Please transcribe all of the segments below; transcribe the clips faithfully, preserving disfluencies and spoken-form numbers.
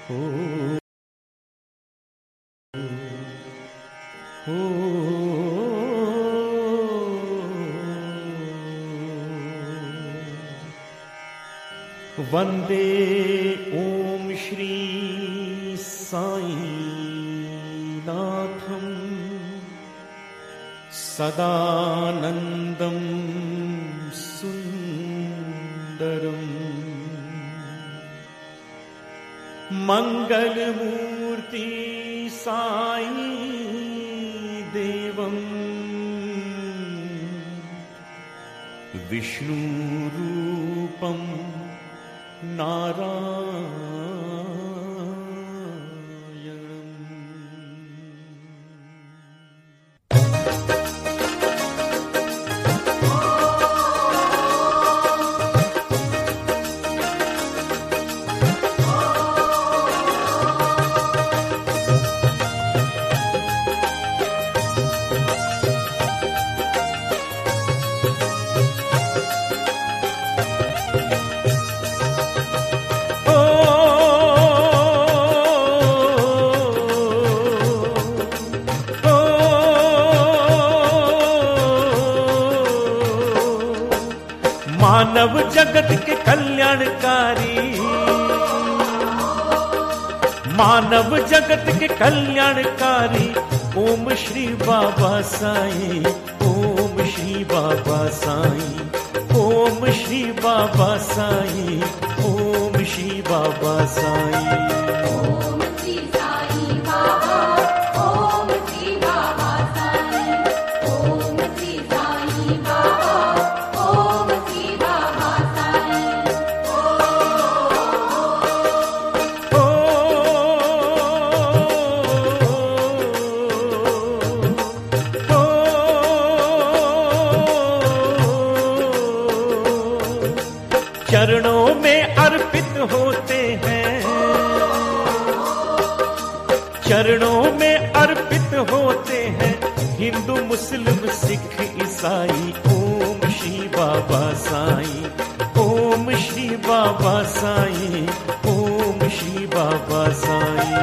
हो हो वंदे ओम श्री साईनाथं सदानंदं सुंदरम् मंगलमूर्ति साई देवं विष्णु रूपं नारायणम्। मानव जगत के कल्याणकारी, मानव जगत के कल्याणकारी ओम श्री बाबा साईं, ओम श्री बाबा साईं, ओम श्री बाबा साईं, ओम श्री बाबा साईं। चरणों में अर्पित होते हैं, चरणों में अर्पित होते हैं हिंदू मुस्लिम सिख ईसाई। ओम श्री बाबा साईं, ओम श्री बाबा साईं, ओम श्री बाबा साईं।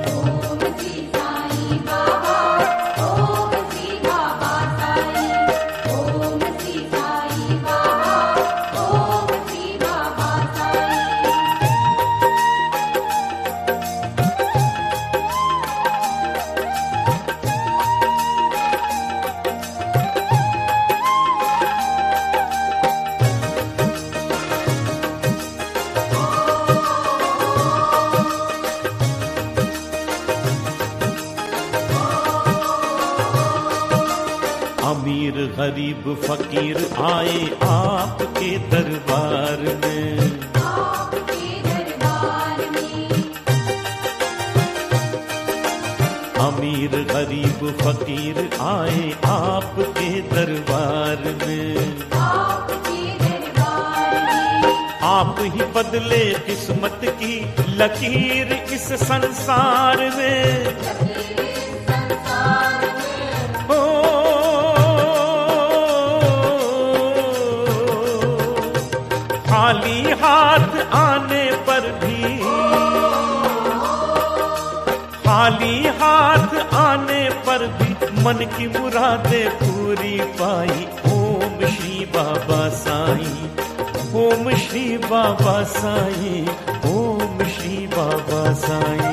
अमीर गरीब फकीर आए आपके दरबार में, आपके दरबार में। अमीर गरीब फकीर आए आपके दरबार में, आपके दरबार में। आप ही बदले किस्मत की लकीर इस संसार में। खाली हाथ आने पर भी, खाली हाथ आने पर भी मन की मुरादें पूरी पाई। ओम श्री बाबा साईं, ओम श्री बाबा साईं, ओम श्री बाबा साईं।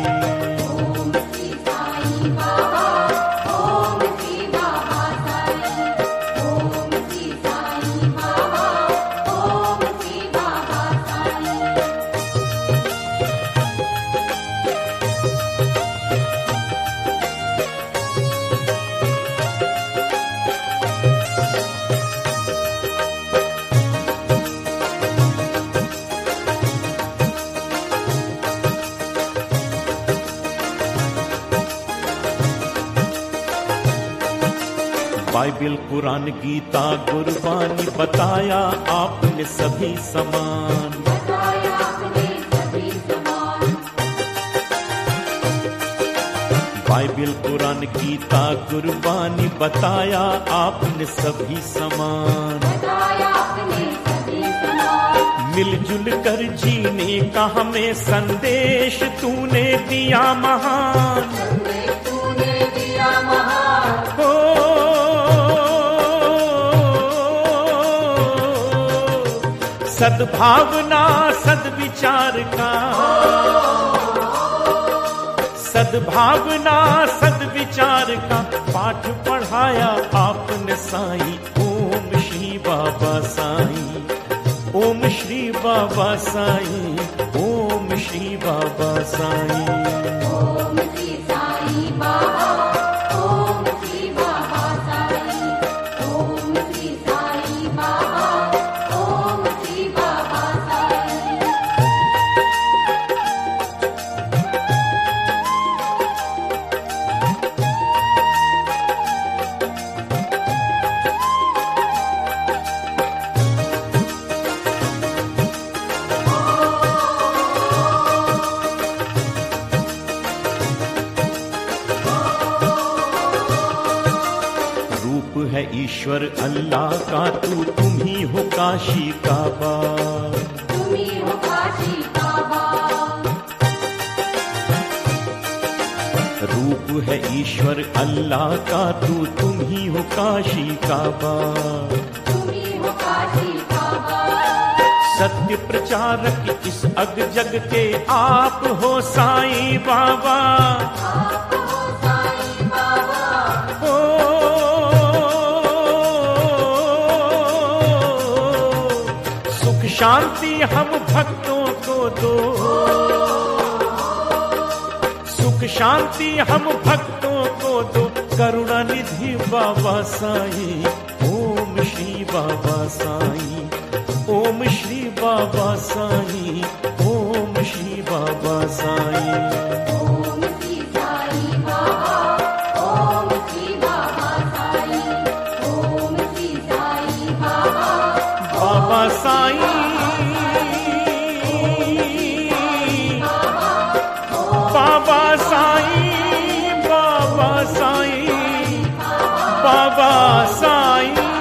बाइबिल कुरान गीता गुरबानी बताया आपने सभी समान, बताया आपने सभी समान। बाइबिल कुरान गीता गुरबानी बताया आपने सभी समान, बताया आपने सभी समान। मिलजुल कर जीने का हमें संदेश तूने दिया महान, तूने दिया महान। हो सद्भावना सद्विचार का, सद्भावना सद्विचार का पाठ पढ़ाया आपने साईं। ओम श्री बाबा साईं, ओम श्री बाबा साईं, ओम श्री बाबा साईं। ओम श्री साईं बाबा, ओम श्री बाबा साईं, ओम श्री साईं बाबा, ओम श्री बाबा साईं। है ईश्वर अल्लाह का तू, तुम ही हो काशी काबा, तुम ही हो काशी काबा। रूप है ईश्वर अल्लाह का तू, तुम ही हो काशी काबा, तुम ही हो काशी काबा। सत्य प्रचारक इस अग जग के आप हो साईं बाबा, आप हो साईं बाबा। ओ शांति हम भक्तों को दो, सुख शांति हम भक्तों को दो, करुणा निधि बाबा साईं। ओम श्री बाबा साईं, ओम श्री बाबा साईं, ओम श्री बाबा साईं। ओम श्री साईं बाबा, ओम श्री बाबा साईं, ओम श्री साईं बाबा, बाबा साईं, बाबा साईं, बाबा साईं, बाबा साईं।